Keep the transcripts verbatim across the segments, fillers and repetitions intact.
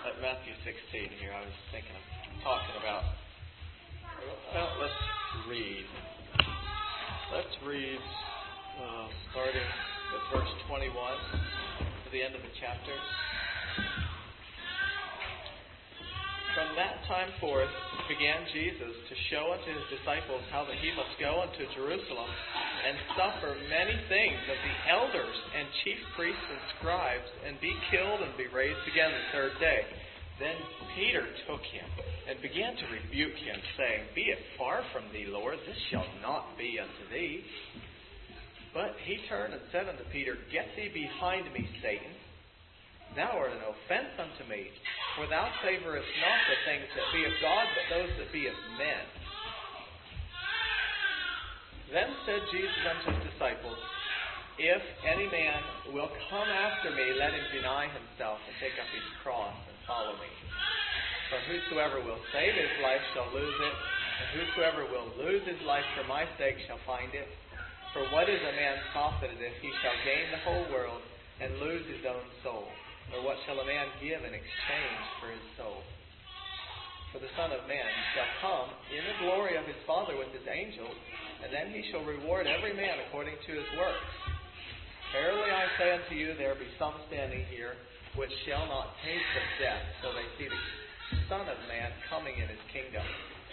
at Matthew sixteen here. I was thinking of talking about. Well, let's read. Let's read uh, starting with verse twenty-one to the end of the chapter. From that time forth began Jesus to show unto his disciples how that he must go unto Jerusalem and suffer many things of the elders and chief priests and scribes, and be killed and be raised again the third day. Then Peter took him and began to rebuke him, saying, Be it far from thee, Lord, this shall not be unto thee. But he turned and said unto Peter, Get thee behind me, Satan. Thou art an offense unto me, for thou savorest not the things that be of God, but those that be of men. Then said Jesus unto his disciples, If any man will come after me, let him deny himself and take up his cross and follow me. For whosoever will save his life shall lose it, and whosoever will lose his life for my sake shall find it. For what is a man profited if he shall gain the whole world and lose his own soul? Or what shall a man give in exchange for his soul? For the Son of Man shall come in the glory of his Father with his angels, and then he shall reward every man according to his works. Verily I say unto you, there be some standing here which shall not taste of death, till they see the Son of Man coming in his kingdom.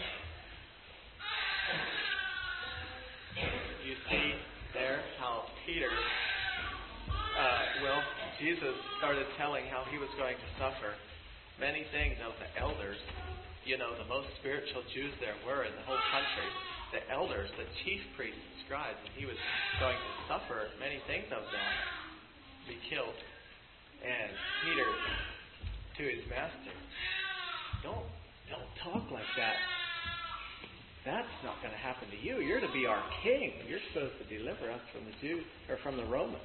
You see there how Peter, uh, well, Jesus started telling how he was going to suffer many things of the elders. You know, the most spiritual Jews there were in the whole country. The elders, the chief priests and scribes, and he was going to suffer many things of them, be killed. And Peter, to his master, don't, don't talk like that. That's not going to happen to you. You're to be our king. You're supposed to deliver us from the Jews, or from the Romans.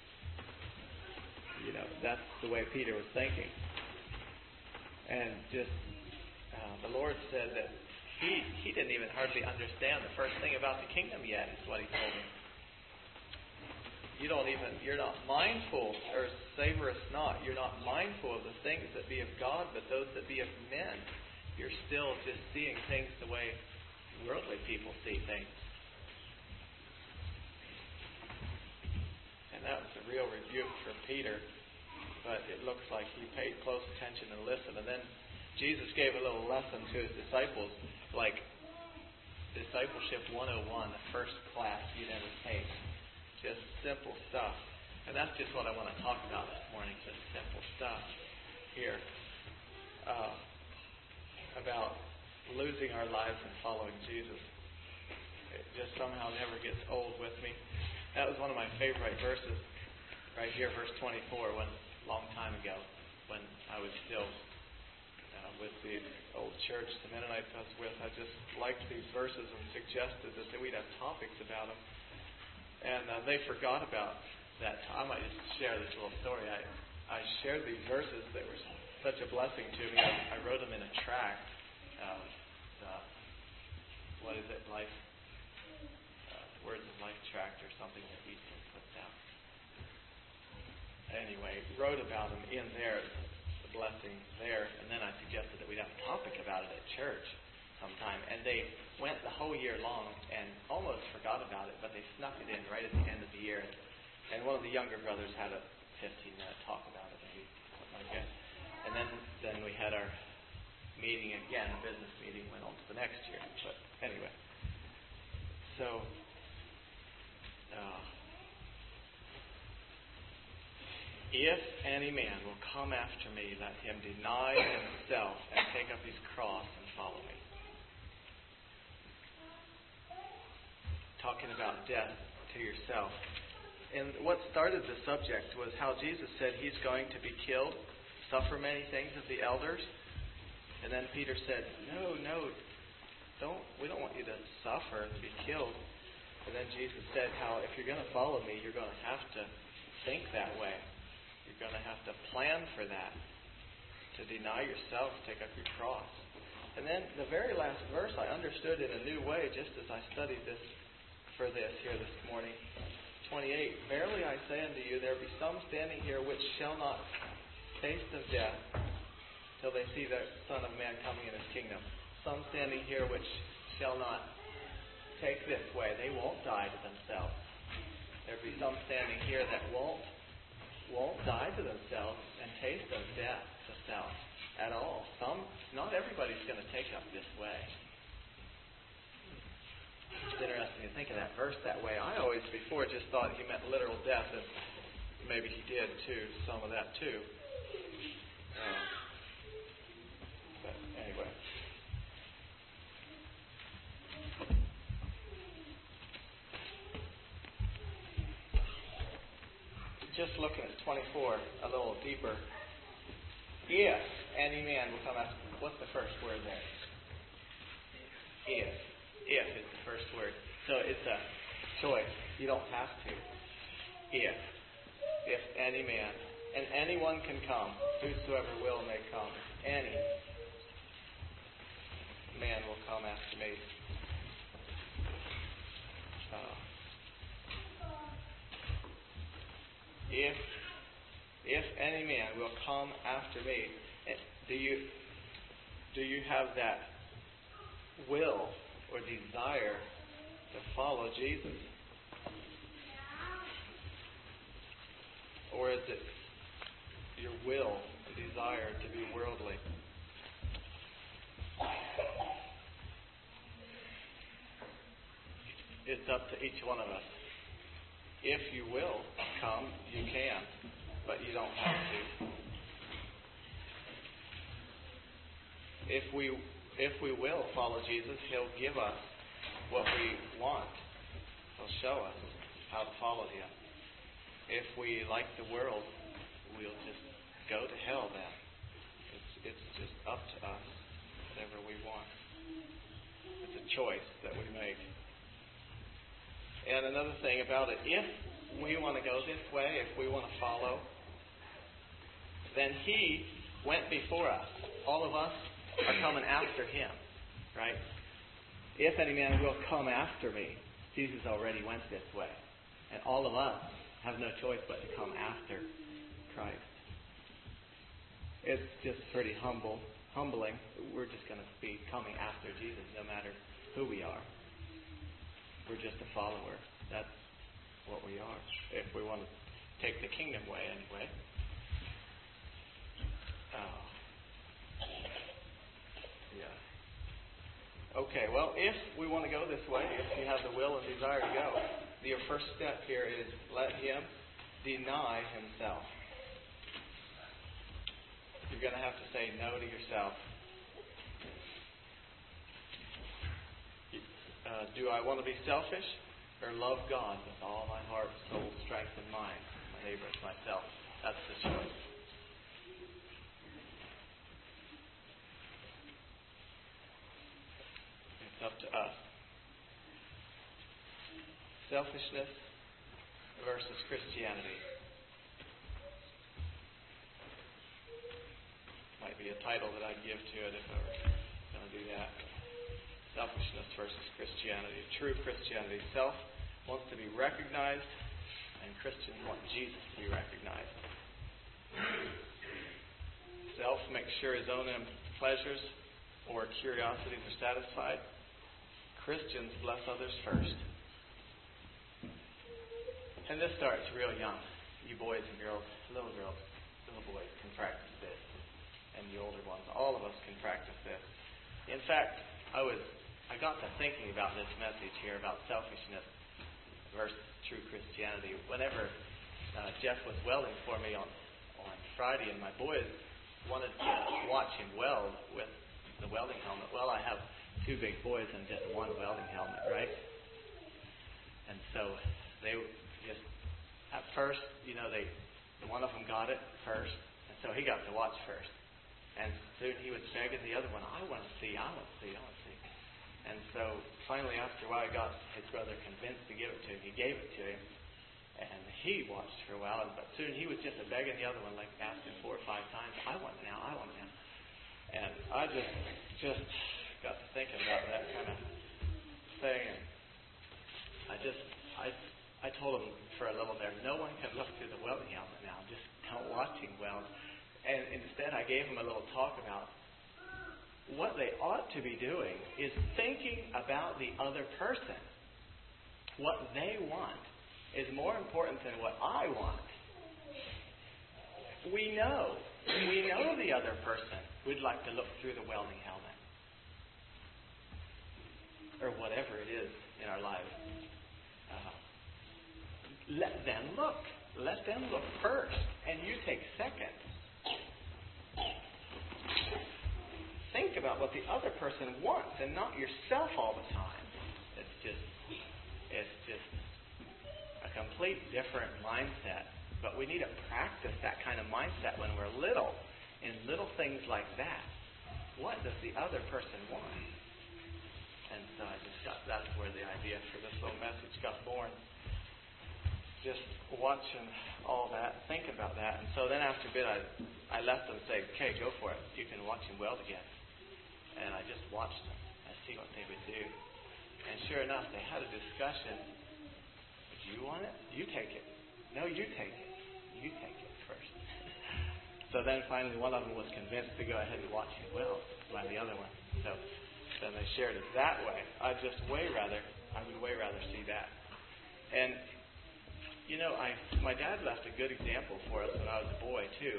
You know, that's the way Peter was thinking. And just, uh, the Lord said that he he didn't even hardly understand the first thing about the kingdom yet, is what he told him. You don't even, you're not mindful, or savorest not, you're not mindful of the things that be of God, but those that be of men. You're still just seeing things the way worldly people see things. And that was a real rebuke for Peter. But it looks like he paid close attention and listened. And then Jesus gave a little lesson to his disciples, like Discipleship one oh one, the first class you'd ever take. Just simple stuff. And that's just what I want to talk about this morning, just simple stuff here. Uh, about losing our lives and following Jesus. It just somehow never gets old with me. That was one of my favorite verses, right here, verse twenty-four, when a long time ago, when I was still uh, with the old church, the Mennonites I was with. I just liked these verses and suggested that we'd have topics about them. And uh, they forgot about that. I might just share this little story. I, I shared these verses that were such a blessing to me. I, I wrote them in a tract. Uh, the, what is it? Life, uh, Words of Life tract or something that we put down. Anyway, wrote about them in there, the blessing there, and then I suggested that we'd have a topic about it at church sometime. And they went the whole year long and almost forgot about it, but they snuck it in right at the end of the year. And one of the younger brothers had a fifteen-minute talk about it, maybe something like that. And then, then we had our meeting again, a business meeting, went on to the next year. But anyway, so. Uh, If any man will come after me, let him deny himself and take up his cross and follow me. Talking about death to yourself. And what started the subject was how Jesus said he's going to be killed, suffer many things of the elders. And then Peter said, no, no, don't. We don't want you to suffer and be killed. And then Jesus said how if you're going to follow me, you're going to have to think that way. You're going to have to plan for that. To deny yourself, take up your cross. And then the very last verse I understood in a new way just as I studied this for this here this morning. twenty-eight, Verily I say unto you, there be some standing here which shall not taste of death till they see the Son of Man coming in his kingdom. Some standing here which shall not take this way. They won't die to themselves. There'll be some standing here that won't won't die to themselves and taste of death to self at all. Some, not everybody's going to take up this way. It's interesting to think of that verse that way. I always before just thought he meant literal death, and maybe he did too, some of that too. Um, but anyway. Just looking at twenty-four a little deeper. If any man will come after, what's the first word there? If. If is the first word. So it's a choice. You don't have to. If. If any man. And anyone can come. Whosoever will may come. Any man will come after me. Uh, if if any man will come after me, do you do you have that will or desire to follow Jesus? Or is it your will and desire to be worldly? It's up to each one of us. If you will come, you can, but you don't have to. If we if we will follow Jesus, He'll give us what we want. He'll show us how to follow Him. If we like the world, we'll just go to hell then. It's it's just up to us, whatever we want. It's a choice that we make. And another thing about it, if we want to go this way, if we want to follow, then He went before us. All of us are coming after Him, right? If any man will come after me, Jesus already went this way. And all of us have no choice but to come after Christ. It's just pretty humble, humbling. We're just going to be coming after Jesus no matter who we are. We're just a follower. That's what we are. If we want to take the kingdom way anyway. Oh. Yeah. Okay, well, if we want to go this way, if you have the will and desire to go, your first step here is let Him deny Himself. You're going to have to say no to yourself. Uh, do I want to be selfish or love God with all my heart, soul, strength, and mind? My neighbor is myself. That's the choice. It's up to us. Selfishness versus Christianity. Might be a title that I'd give to it if I were going to do that. Selfishness versus Christianity. True Christianity. Self wants to be recognized, and Christians want Jesus to be recognized. Self makes sure his own pleasures or curiosities are satisfied. Christians bless others first. And this starts real young. You boys and girls, little girls, little boys can practice this. And the older ones, all of us can practice this. In fact, I was I got to thinking about this message here about selfishness versus true Christianity. Whenever uh, Jeff was welding for me on, on Friday, and my boys wanted to watch him weld with the welding helmet. Well, I have two big boys and just one welding helmet, right? And so they just, at first, you know, they one of them got it first, and so he got to watch first. And soon he was begging the other one, I want to see, I want to see, I want to see. And so finally, after a while, I got his brother convinced to give it to him. He gave it to him, and he watched for a while. But soon he was just begging the other one, like asking four or five times, I want it now, I want it now. And I just just got to thinking about that kind of thing. And I just, I I told him for a little there, no one can look through the welding helmet now. Just don't watch him weld. And instead, I gave them a little talk about what they ought to be doing is thinking about the other person. What they want is more important than what I want. We know. We know the other person would like to look through the welding helmet. Or whatever it is in our lives. Uh, let them look. Let them look first. And you take second. Think about what the other person wants and not yourself all the time. It's just, it's just a complete different mindset. But we need to practice that kind of mindset when we're little, in little things like that. What does the other person want? And so I just got, that's where the idea for this little message got born. Just watching all that, think about that. And so then after a bit, I, I left them and say, okay, go for it. You can watch him weld again. And I just watched them and see what they would do. And sure enough, they had a discussion. Do you want it? You take it. No, you take it. You take it first. So then finally one of them was convinced to go ahead and watch him weld by the other one. So then they shared it that way. I'd just way rather, I would way rather see that. And, you know, I my dad left a good example for us when I was a boy, too.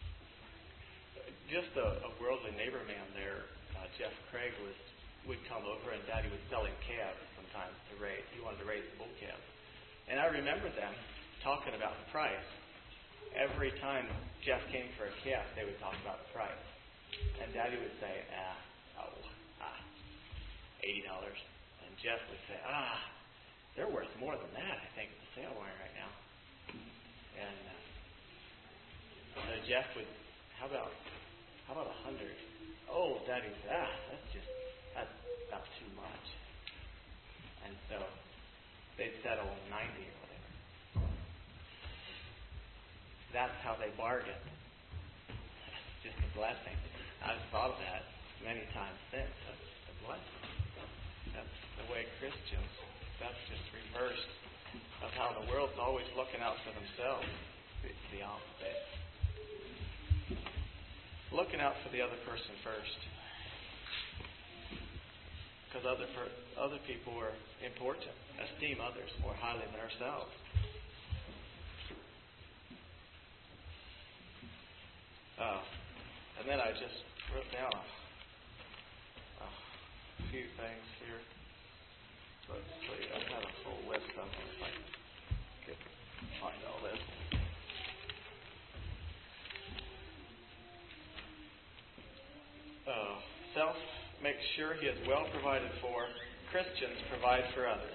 Just a, a worldly neighbor man there, uh, Jeff Craig, was would come over, and Daddy was selling calves sometimes to raise. He wanted to raise bull calves. And I remember them talking about the price. Every time Jeff came for a calf, they would talk about the price. And Daddy would say, ah, oh, ah, eighty dollars. And Jeff would say, ah, they're worth more than that, I think, at the sale barn right now. And uh, so Jeff would, how about, how about a hundred? Oh, Daddy said, ah, that's just, that's about too much. And so they'd settle on ninety or whatever. That's how they bargain. It's just a blessing. I've thought of that many times since. That's a blessing. That's the way Christians, that's just reversed of how the world's always looking out for themselves. It's the opposite. Looking out for the other person first. Because other per- other people are important. Esteem others more highly than ourselves. Uh, and then I just wrote down a, a few things here. Let's see. I had a full list of them if I could find all this. Uh, self makes sure he is well provided for. Christians provide for others.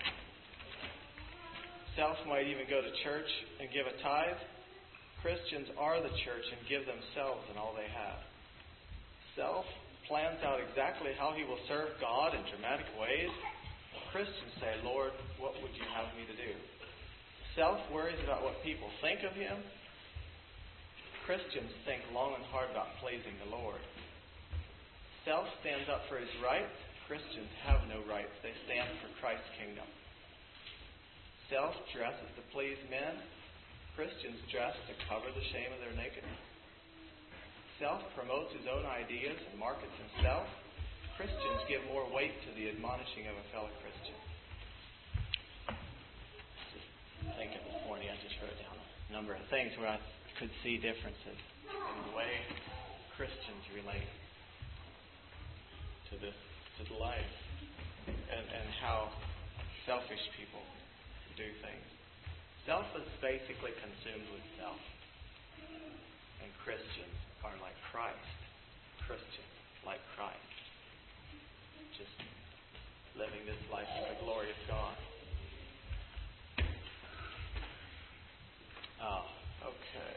Self might even go to church and give a tithe. Christians are the church and give themselves and all they have. Self plans out exactly how he will serve God in dramatic ways. Christians say, Lord, what would you have me to do? Self worries about what people think of him. Christians think long and hard about pleasing the Lord. Self stands up for his rights. Christians have no rights. They stand for Christ's kingdom. Self dresses to please men. Christians dress to cover the shame of their nakedness. Self promotes his own ideas and markets himself. Christians give more weight to the admonishing of a fellow Christian. Just thinking this morning, I just wrote down a number of things where I could see differences in the way Christians relate to this, to the life, and, and how selfish people do things. Self is basically consumed with self. And Christians are like Christ. Christians like Christ. Just living this life for the glory of God. Oh, okay.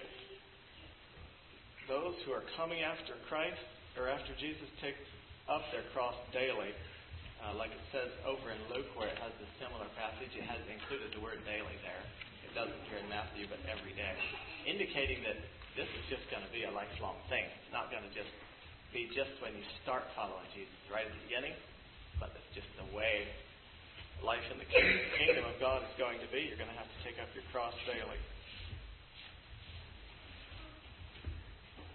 Those who are coming after Christ, or after Jesus, take up their cross daily. Uh, like it says over in Luke, where it has a similar passage, it has included the word daily there. It doesn't here in Matthew, but every day. Indicating that this is just going to be a lifelong thing. It's not going to just be just when you start following Jesus right at the beginning, but it's just the way life in the kingdom of God is going to be. You're going to have to take up your cross daily.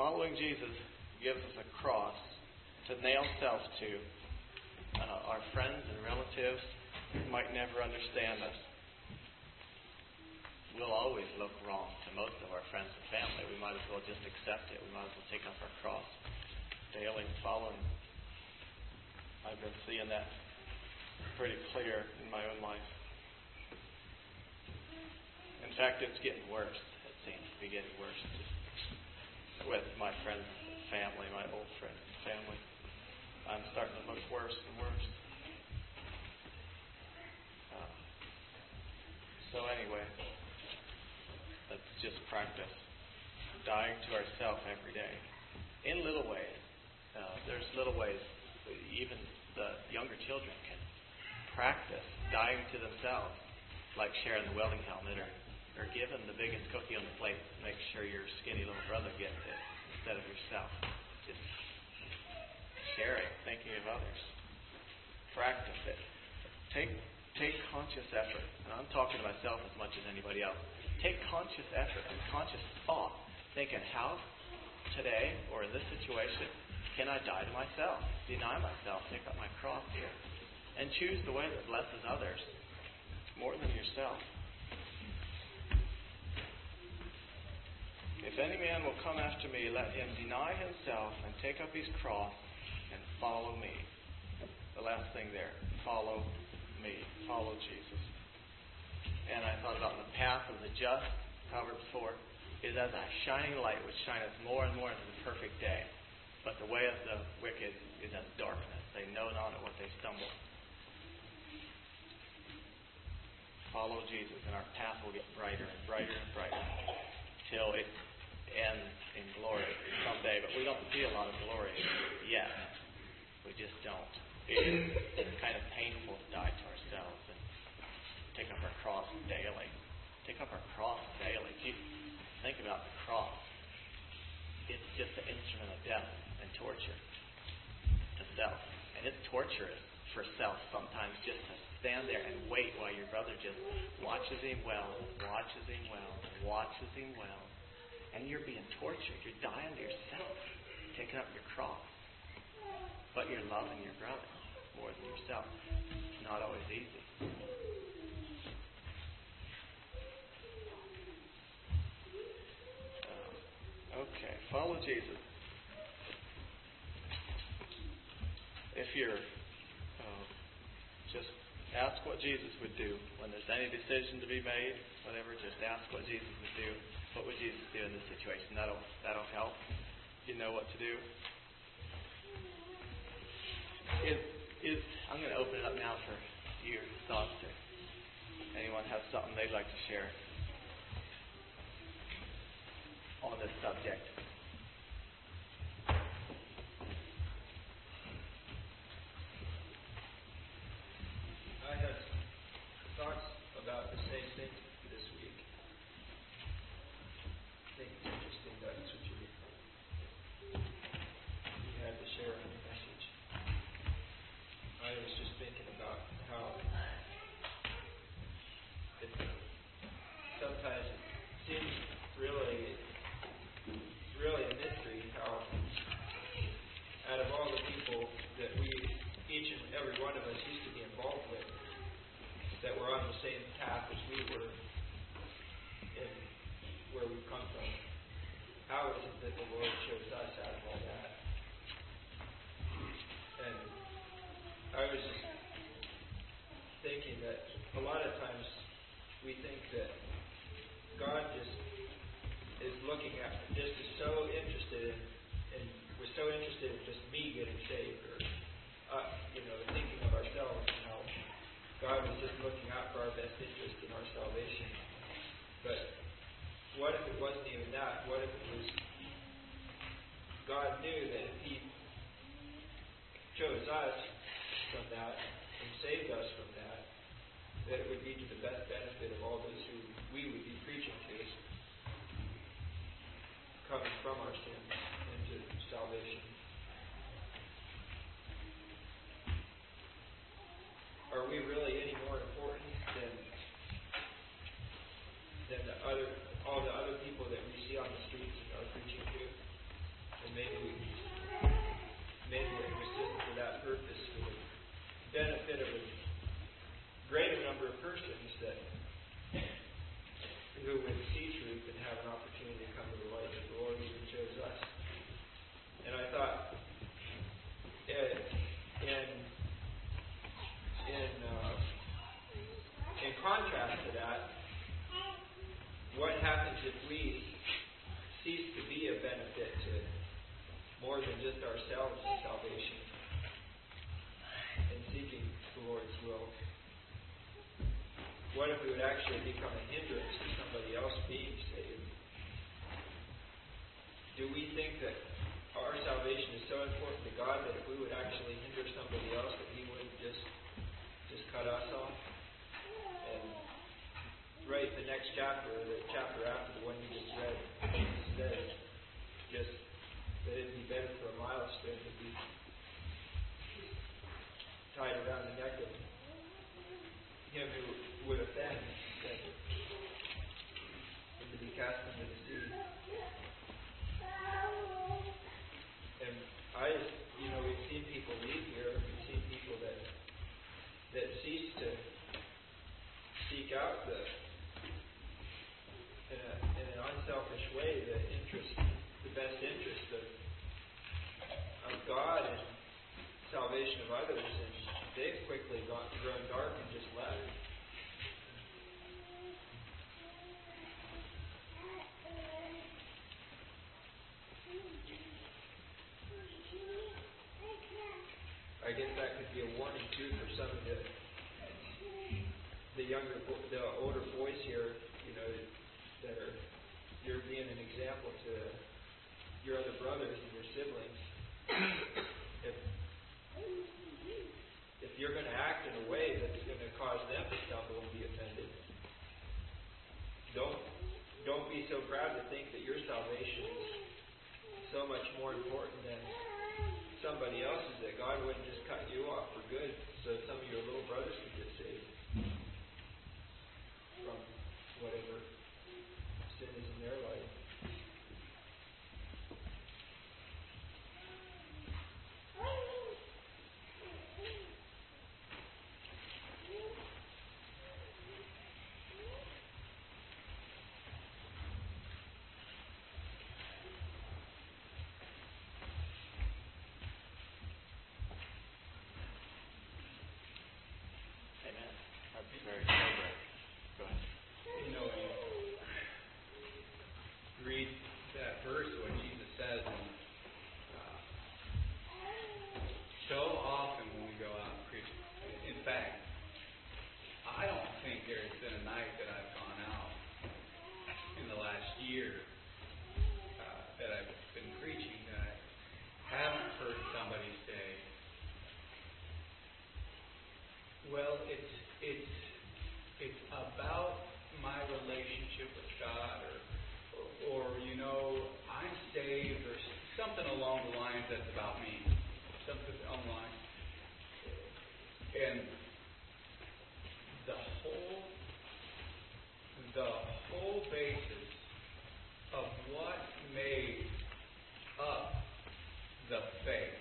following Jesus gives us a cross to nail self to. Uh, our friends and relatives might never understand us. We'll always look wrong to most of our friends and family. We might as well just accept it. We might as well take up our cross daily and follow Him. I've been seeing that pretty clear in my own life. In fact, it's getting worse. It seems to be getting worse with my friends and family, my old friends and family. I'm starting to look worse and worse. Uh, so anyway, let's just practice dying to ourselves every day in little ways. Uh, there's little ways even the younger children can practice dying to themselves, like sharing the welding helmet or, or giving the biggest cookie on the plate. Make sure your skinny little brother gets it instead of yourself. Just sharing, thinking of others. Practice it. Take take conscious effort. And I'm talking to myself as much as anybody else. Take conscious effort and conscious thought, thinking how today or in this situation can I die to myself, deny myself, pick up my cross here, and choose the way that blesses others more than yourself. If any man will come after me, let him deny himself and take up his cross and follow me. The last thing there, follow me, follow Jesus. And I thought about the path of the just, Proverbs four, is as a shining light which shineth more and more into the perfect day. But the way of the wicked is as darkness. They know not at what they stumble. Follow Jesus, and our path will get brighter and brighter and brighter till it ends in glory someday. But we don't see a lot of glory yet. We just don't. It's kind of painful to die to ourselves and take up our cross daily. Take up our cross daily. Think about the cross. It's just an instrument of death and torture to self. And it's torturous for self sometimes just to stand there and wait while your brother just watches him well, watches him well, watches him well. And you're being tortured. You're dying to yourself, taking up your cross. But you're loving your brother more than yourself. It's not always easy. Uh, okay, follow Jesus. If you're uh, just ask what Jesus would do when there's any decision to be made, whatever. Just ask what Jesus would do. What would Jesus do in this situation? That'll that'll help. You know what to do. Is is I'm going to open it up now for your thoughts. Or anyone have something they'd like to share on this subject? I had thoughts about the same thing this week. I think it's interesting that that's what you, you had to share in the message. I was just thinking about how it sometimes it seems really, really a mystery how out of all the people that we, each and every one of us used to be involved with, that we're on the same path as we were in where we've come from. How is it that the Lord chose us out of all that? And I was just thinking that a lot of times we think that God just is looking at, just is so interested in, and we're so interested in just me getting saved, or uh, you know, thinking of ourselves and how God was just looking out for our best interest in our salvation. But what if it wasn't even that? What if it was God knew that if He chose us from that and saved us from that, that it would be to the best benefit of all those who we would be preaching to, coming from our sins into salvation. Are we really any more important than than the other all the other people that we see on the streets and are preaching to? maybe we, maybe it was just for that purpose, for the benefit of a greater number of persons that who would see truth and have an opportunity to come to the light that the Lord even chose us. And I thought, in in in, uh, in contrast to that, what happens if we cease to be a benefit to more than just ourselves in salvation and seeking the Lord's will? What if we would actually become a hindrance to somebody else being saved? Do we think that our salvation is so important to God that if we would actually hinder somebody else, that He wouldn't just just cut us off? And right, the next chapter, or the chapter after the one you just read, Jesus says just that it'd be better for a milestone to be tied around the neck of him who would offend than to be cast into the sea. And I, you know, we've seen people leave here. We've seen people that that cease to seek out the in, a, in an unselfish way the interest, the best interest of of God and salvation of others, and they've quickly gone, grown dark and just left. I guess that could be a warning too for some of the the younger, the older boys here, you know, that are you're being an example to your other brothers and your siblings. If if you're going to act in a way that's going to cause them to stumble and be offended, don't don't be so proud to think that your salvation is so much more important than somebody else's, that God wouldn't just cut you off for good so some of your little brothers could get saved from whatever sin is in their life. Very sobering. Go ahead. You know, when you read that verse, what Jesus says, and uh, so often when we go out and preach, in fact, I don't think there's been a night that I've gone out in the last year uh, that I've been preaching that I haven't heard somebody say, well, it's it's It's about my relationship with God, or, or, or, you know, I'm saved, or something along the lines that's about me. Something along the line. And the whole, the whole basis of what made up the faith,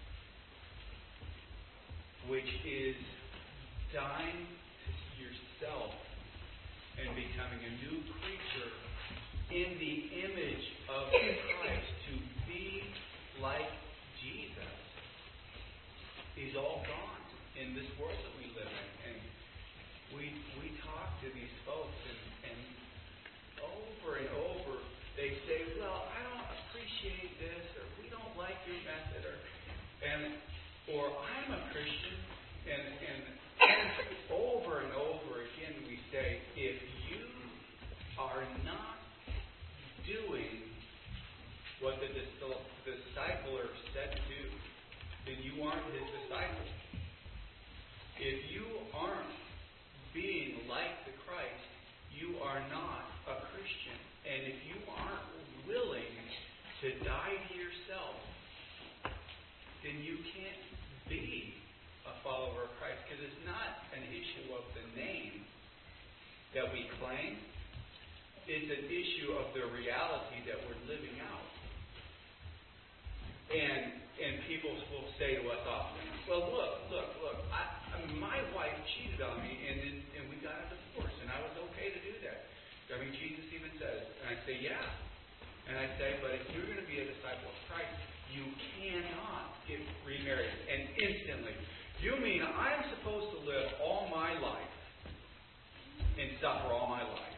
which is dying yourself and becoming a new creature in the image of Christ, to be like Jesus, is all gone in this world that we live in. And we we talk to these folks, and, and over and over they say, well, I don't appreciate this, or we don't like your method, or and or I'm a Christian, and and over and over again we say, if you are not doing what the discipler said to do, then you aren't his disciple. If you aren't being like the Christ, you are not a Christian. And if you aren't willing to die to yourself, then you can't be a follower of Christ, because it's not an issue of the name that we claim. It's an issue of the reality that we're living out. And and people will say to us often, well, look, look, look, I, I mean, my wife cheated on me, and then, and we got a divorce, and I was okay to do that. I mean, Jesus even says, and I say, yeah. And I say, but if you're going to be a disciple of Christ, you cannot get remarried. And instantly, you mean I'm supposed to live all my life and suffer all my life?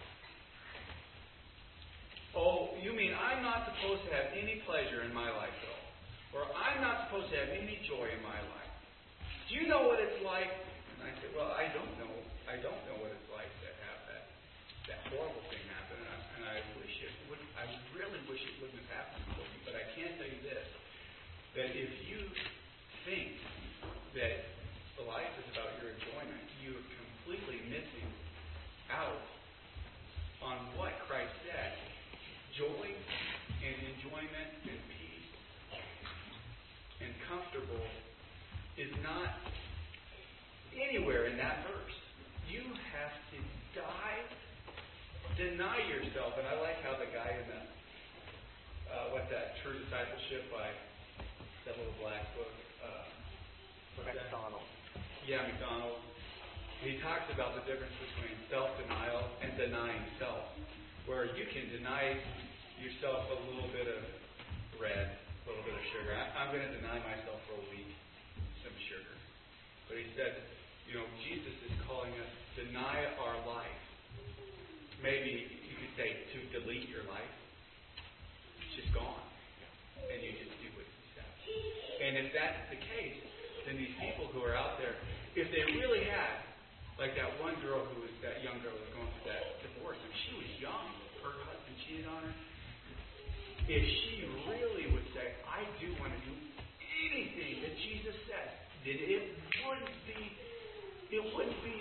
Oh, you mean I'm not supposed to have any pleasure in my life at all? Or I'm not supposed to have any joy in my life? Do you know what it's like? And I say, well, I don't know. I don't know what it's like to have that that horrible thing happen, and I, and I wish it would. I really wish it wouldn't have happened for me. But I can tell you this: that if you think that life is about your enjoyment, you are completely missing out on what Christ said. Joy and enjoyment and peace and comfortable is not anywhere in that verse. You have to die, deny yourself. And I like how the guy in the, uh, what's that, True Discipleship by that little black book. Uh, McDonald. Yeah, McDonald. He talks about the difference between self-denial and denying self. Where you can deny yourself a little bit of bread, a little bit of sugar. I, I'm going to deny myself for a week some sugar. But he said, you know, Jesus is calling us to deny our life. Maybe you could say to delete your life. It's just gone. And you just do what he said. And if that's the case, then these people who are out there, if they really had, like that one girl who was, that young girl who was going through that divorce, and she was young, her husband cheated on her. If she really would say, I do want to do anything that Jesus said, then it wouldn't be, it wouldn't be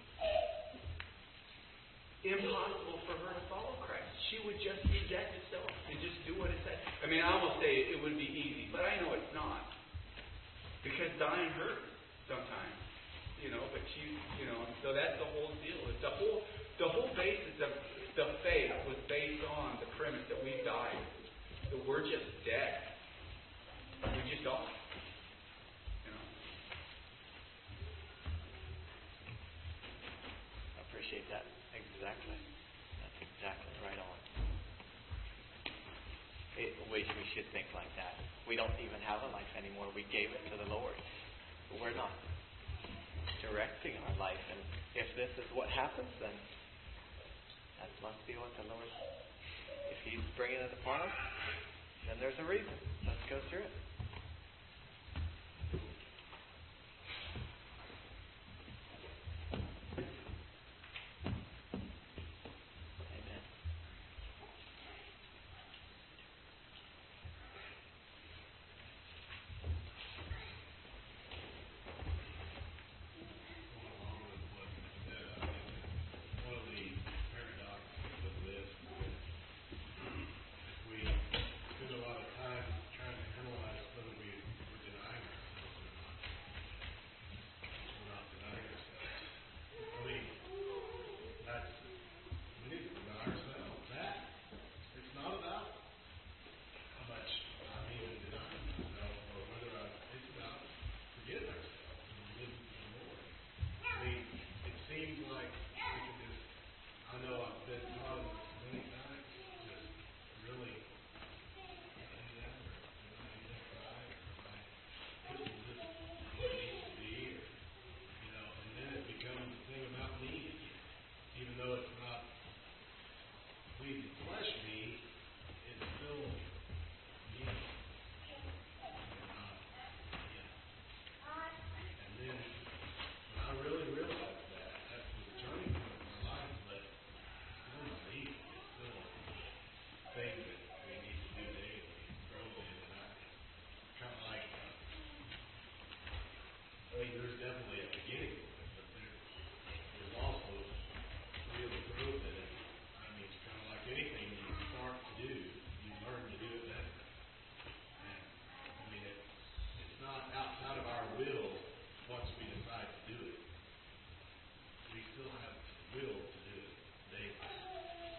impossible for her to follow Christ. She would just reject herself and just do what it said. I mean, I almost say it would be easy, but I know it's not. Because dying hurts sometimes. You know, but you, you know, so that's the whole deal. It's the whole, the whole basis of the faith was based on the premise that we died, that we're just dead. We just don't. You know. I appreciate that. Exactly. That's exactly right on. It, we, we should think like that. We don't even have a life anymore. We gave it to the Lord. But we're not directing our life, and if this is what happens, then that must be what the Lord, if He's bringing it upon us, then there's a reason. Let's go through it. Amen.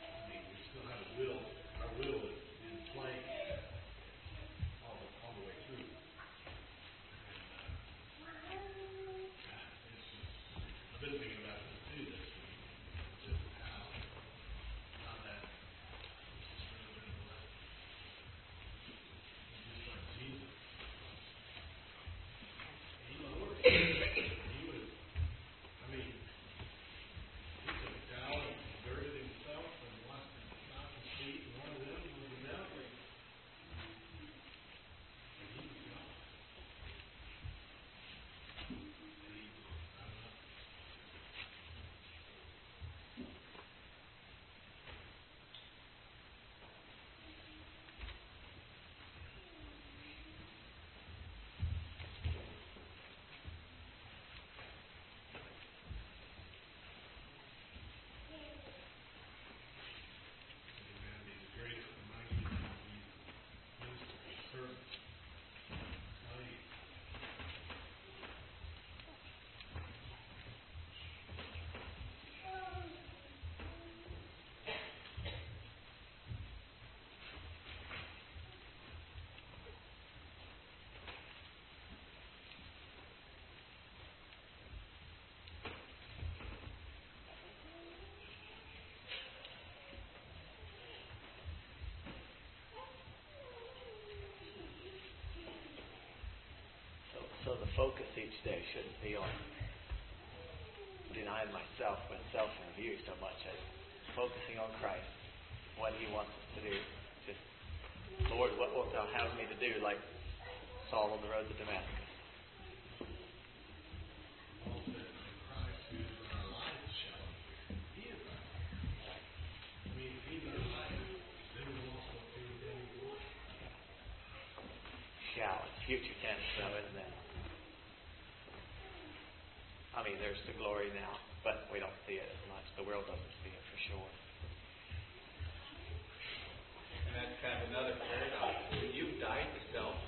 will is in play all the, all the way through. focus each day shouldn't be on denying myself and self-review so much as focusing on Christ, what He wants us to do. Just, Lord, what wilt Thou have me to do, like Saul on the road to Damascus? Paul said, Christ who is in our life shall appear. He is our life. I mean, if He's our life, then we'll also do anything we want. Yeah, it's future tense, though, isn't it? I mean, there's the glory now, but we don't see it as much. The world doesn't see it for sure. And that's kind of another paradox. When you've died to self,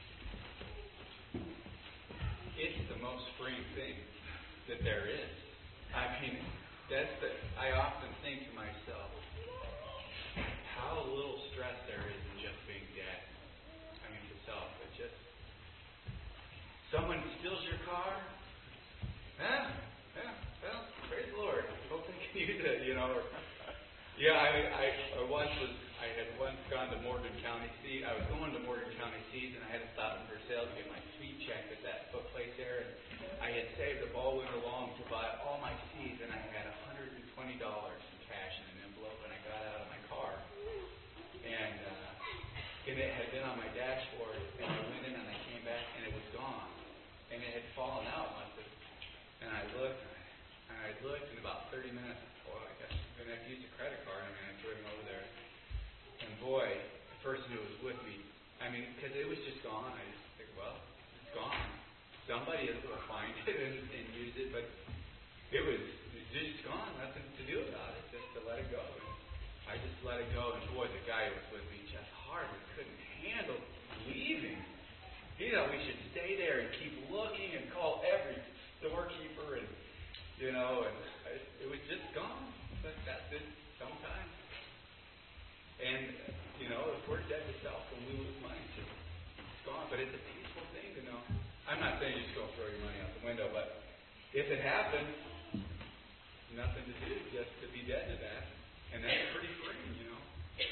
it's the most freeing thing that there is. I mean, that's the. I often think to myself, how little stress there is in just being dead. I mean, to self, it just someone steals your car. Huh? Yeah. Well, praise the Lord. Hope they can use it. You know. Or, yeah, I, I, I once was. I had once gone to Morgan County Seed. I was going to Morgan County Seeds, and I had to stop in for sale to get my speed checked at that place there. And I had saved up all winter long to buy all my seeds, and I had one hundred and twenty dollars in cash in an envelope, and I got out of my car, and uh, and it had been on my dashboard, and I went in and I came back, and it was gone, and it had fallen out, must have. And I looked, and I looked, in about thirty minutes, boy, I guess I'm going to have to use a credit card. I mean, I driven over there. And boy, the person who was with me, I mean, because it was just gone, I just think, well, it's gone. Somebody will find it and, and use it, but it was just gone, nothing to do about it, just to let it go. And I just let it go, and boy, the guy who was with me just hardly couldn't handle leaving. You know, we should stay there and keep looking and call every storekeeper, and you know, and it was just gone. But that's it sometimes. And you know, if we're dead to self, then we lose money too. It's gone, but it's a peaceful thing to know. I'm not saying you just go throw your money out the window, but if it happens, nothing to do, just to be dead to that, and that's pretty freeing, you know.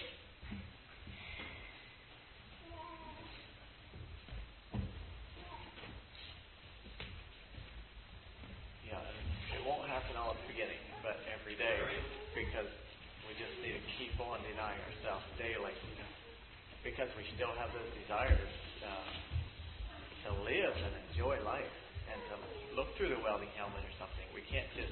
Yeah, it won't happen all at the beginning, but every day, because we just need to keep on denying ourselves daily, because we still have those desires uh, to live and enjoy life and to look through the welding helmet or something. We can't just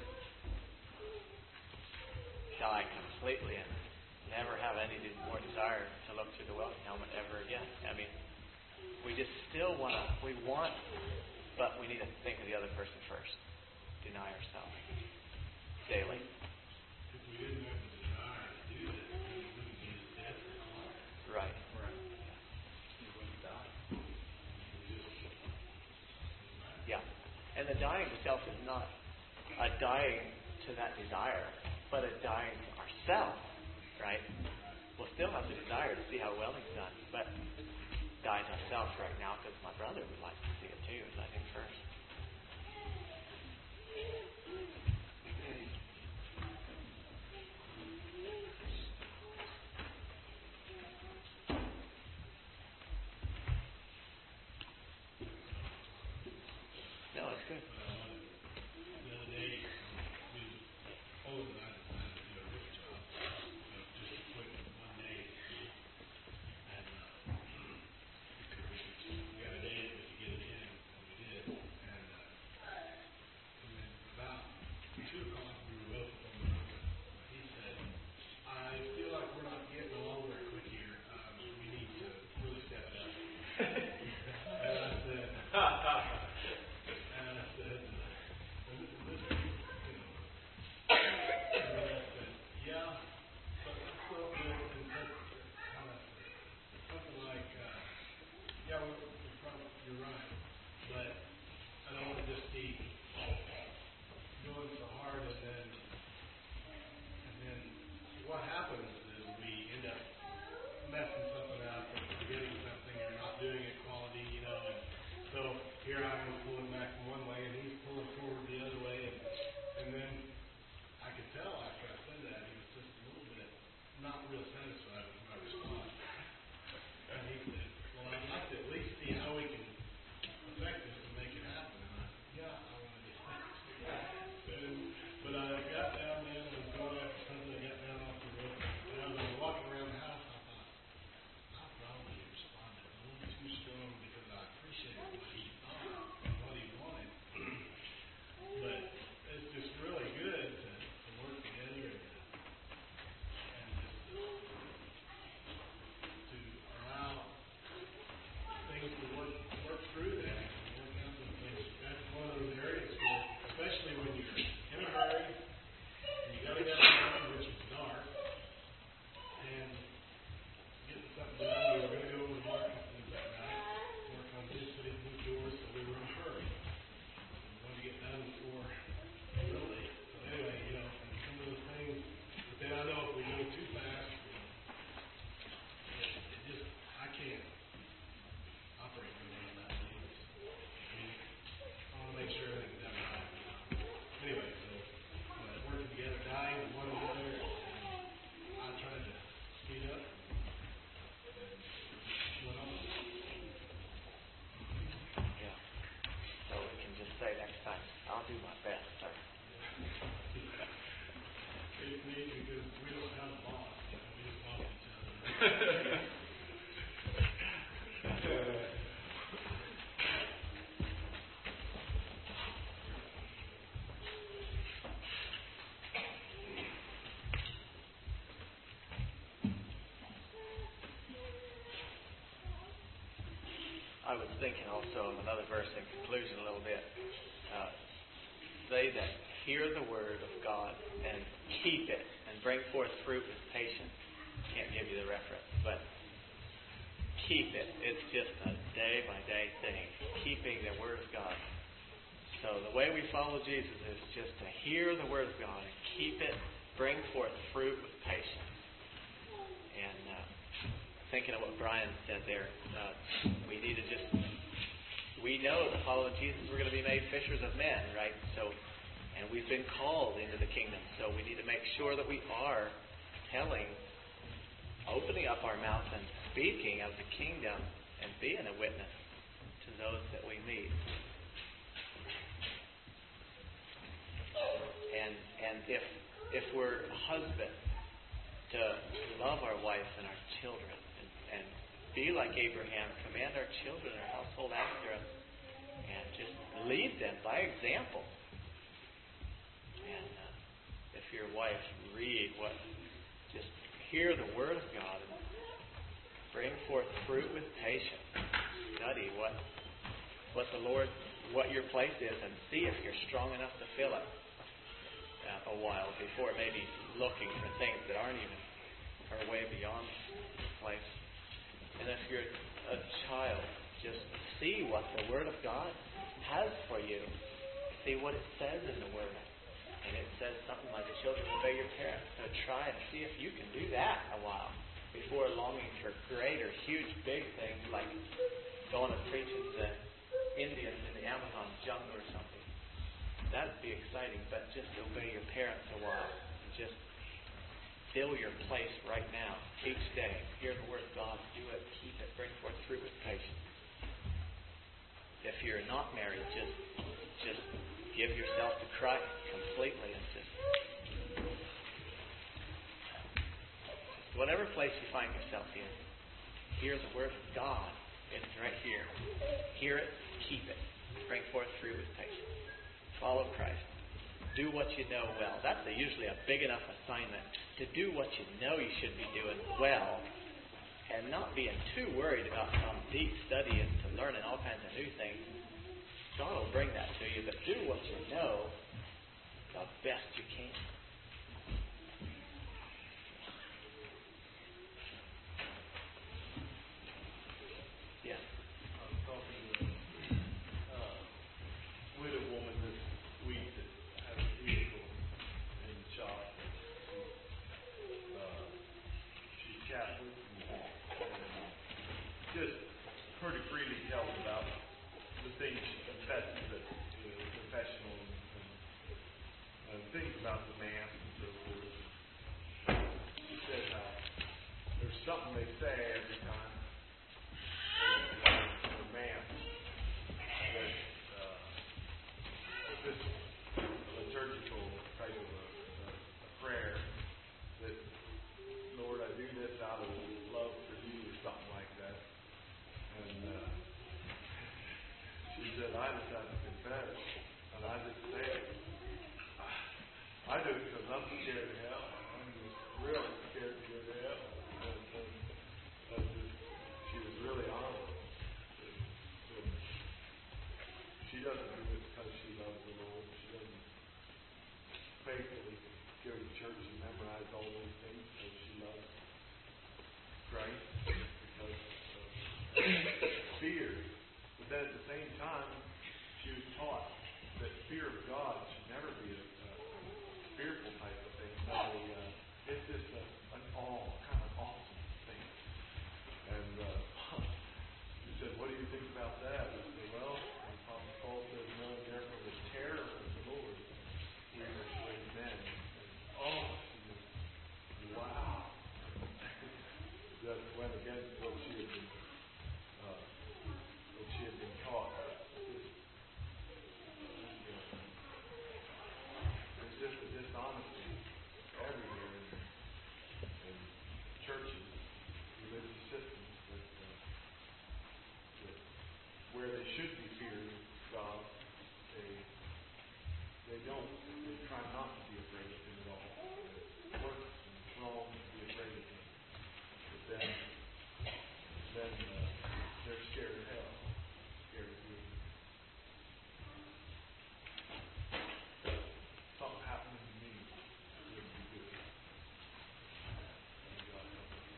die completely and never have any more desire to look through the welding helmet ever again. I mean, we just still want to, we want, but we need to think of the other person first. Deny ourselves daily. If we didn't have the desire to do that, then we wouldn't be as dead for God. Right. Right. You wouldn't die. Yeah. And the dying to self is not a dying to that desire, but a dying to ourselves, right? We'll still have the desire to see how welding's done, but die to self right now because my brother would like to see it too, as I think first. No, it's good. The other day, we Owen and I decided to do a roof job, you know, just to quit in one day. And uh, we got a day that we could get it in, and we did. And, uh, and then about two o'clock, we were both on the roof. He said, I feel like we're not getting along very quick here. Um, we need to really step it up. And I said, and I said, this, this, you know, and then I said, yeah, but let's go with interpret how I said it. Something like, uh, yeah, we're, we're probably, you're right, but I don't want to just be going so hard, and then, and then what happens is we end up messing something up or forgetting something or not doing it quality, you know, and so here I am pulling back one way and he's pulling forward the other way, and and then I could tell after I said that he was just a little bit not real satisfied with my response. And he said, well, I'd like to at least see how we can affect this and make it happen. I was thinking also of another verse in conclusion a little bit. Uh, they that hear the word of God and keep it and bring forth fruit with patience. Can't give you the reference, but keep it. It's just a day by day thing. Keeping the word of God. So the way we follow Jesus is just to hear the word of God and keep it, bring forth fruit with patience. And uh, thinking of what Brian said there, uh, we need to just, we know to follow Jesus, we're going to be made fishers of men, right? So, and we've been called into the kingdom, so we need to make sure that we are telling, opening up our mouth and speaking of the kingdom and being a witness to those that we meet. And and if if we're a husband, to love our wife and our children. And be like Abraham, command our children, our household after us, and just lead them by example. And uh, if your wife, read what, just hear the word of God and bring forth fruit with patience. Study what what the Lord, what your place is, and see if you're strong enough to fill it uh, a while before maybe looking for things that aren't even are way beyond the place. And if you're a child, just see what the Word of God has for you. See what it says in the Word. And it says something like, children, obey your parents. So try and see if you can do that a while before longing for greater, huge, big things like going and preaching to Indians in the Amazon jungle or something. That'd be exciting, but just obey your parents a while. Just fill your place right now, each day. Hear the word of God, do it, keep it, bring forth fruit with patience. If you're not married, just just give yourself to Christ completely and just whatever place you find yourself in, hear the word of God. It's right here. Hear it, keep it, bring forth fruit with patience. Follow Christ. Do what you know well. That's a, usually a big enough assignment to do what you know you should be doing well and not being too worried about some deep study into learning all kinds of new things. God will bring that to you, but do what you know the best you can. Yes. I was talking to a uh, widow woman this week that has a vehicle in the shop. She, uh, she's Catholic and, and just pretty freely tells about the things she confesses at the confessional and, and things about the Mass and so forth. She said how there's something they say every time in the Mass that uh, this liturgical type of a, a, a prayer that, Lord, I do this out of love for you or something like that. And uh, she said, I just have to confess, and I just say it. I do it because I'm scared of hell. I'm just really scared to go to hell. And, and, and just, she was really honest. And, and she doesn't do it because she loves the Lord. She doesn't faithfully go to church and memorize all those things because she loves Christ, because of fear. But then at the same time, she was taught that fear of God should never be a, a, a fearful type of thing. No, uh, it's just a, an awe, kind of awesome thing. And uh, she said, what do you think about that? I said, well, Apostle Paul says, no, therefore the terror of the Lord we persuade men. And, oh, she just, wow. That went against what she had been, uh, what she had been taught. It's just, it's just a dishonesty everywhere in, in churches. should be fearing God. They they don't. They try not to be afraid of Him at all. It works and it's wrong to be afraid of Him. But then, then uh, they're scared of hell, scared of me. Something happening to me that wouldn't be good. And God help us.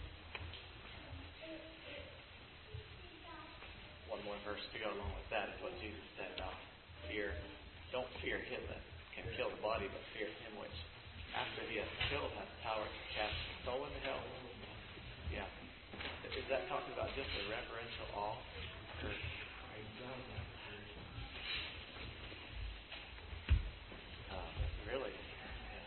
One more verse to go along with that is what Jesus said about fear. Don't fear him that can kill the body, but fear him which, after he has killed, has power to cast the soul into hell. Yeah. Is that talking about just a reverential awe? Or, uh, really? Yeah.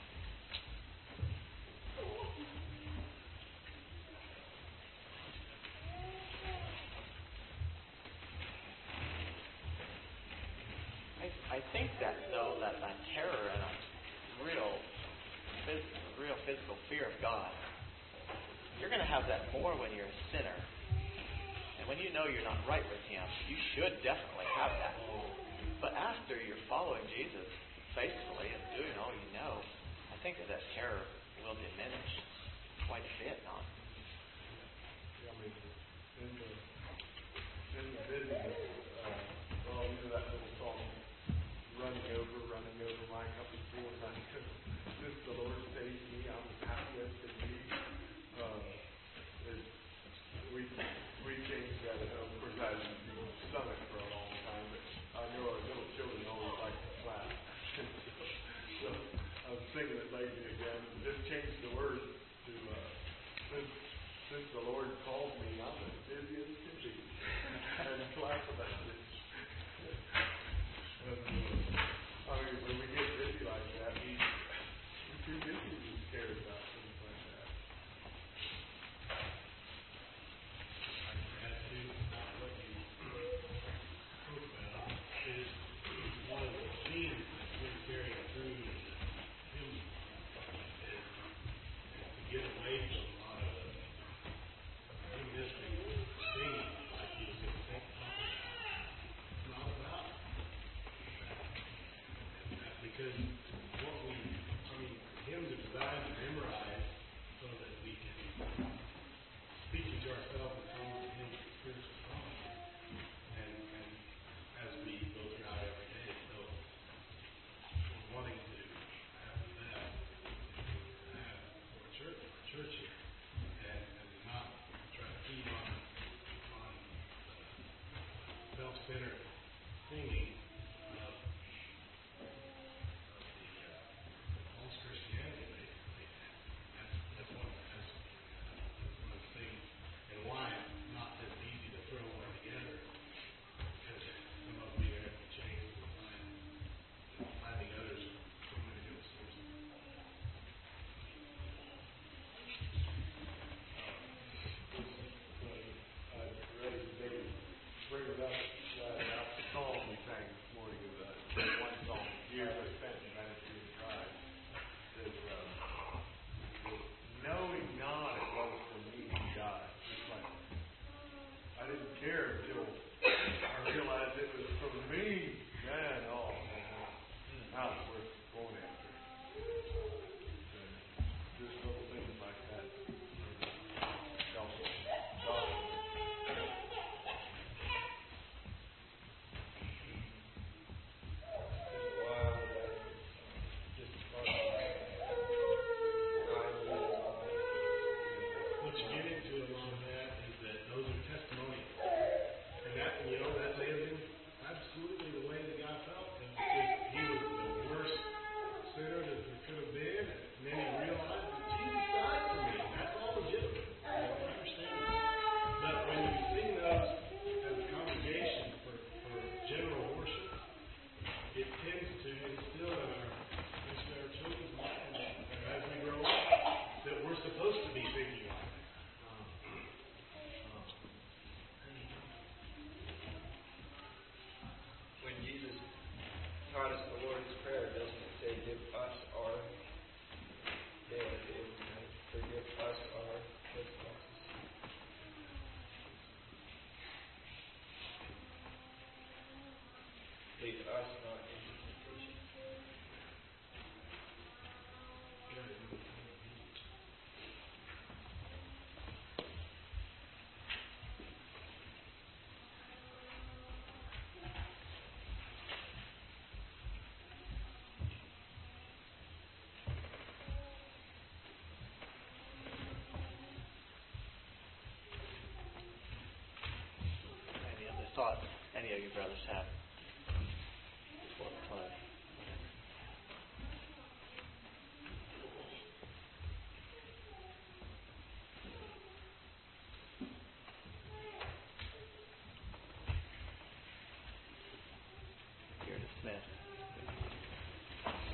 I, I think that, though, that a terror and a real, phys- real physical fear of God, you're going to have that more when you're a sinner. And when you know you're not right with Him, you should definitely have that. But after you're following Jesus faithfully and doing all you know, I think that that terror will diminish quite a bit, not? Yeah, I mean, in the, in the busyness, uh, well, you know that little song, running over, running over my cup before, and I since the Lord saved me, I'm as happy as can be. Uh, it, we we changed that. Uh, of course, I hadn't sung it for a long time, but I know our little children always like to clap. So I was singing it lately again. Just changed the words to uh, since since the Lord called me, I'm as busy as can be, and clap about it. And, uh, I mean, when we get busy like that, we we're too busy to care about things like that. Add to what you spoke about is one of the themes that's been carrying through the hymn is, is to get away from a lot of the humanistic singing, like you were just talking about. It's not about that. And that because what we, I mean, hymns are designed to memorize so that we can speaking to ourselves and come in spiritual song. And, and as we go throughout every day, so we're wanting to have that, have for a church, for a church here, and, and not try to feed on, on the self-centered singing of, of the uh, false Christianity, basically. That's, that's one that's, that's one of the things, and why it's not as easy to throw one together, because some of them either have to change or find, finding others from so many different sources. Uh, I read today, bring it up, uh, that song we sang this morning is uh, one song, Years I Spent in Vanity and Pride. It says, uh, knowing not it was for me He died. It's like, I didn't care until I realized it was for me. Man, oh, now it's worth going after. And just little things like that. Help us. God. What you get into along that is that those are testimonies. And that, you know, that may have been absolutely the way that God felt. It was just, he was the worst sinner that there could have been. And then he realized that Jesus died for me. That's all legitimate. You know, I understand that. But when you sing those as a congregation for, for general worship, it tends to instill in our, especially our children's minds, as we grow up, that we're supposed to be thinking like that. Um, um, brothers have.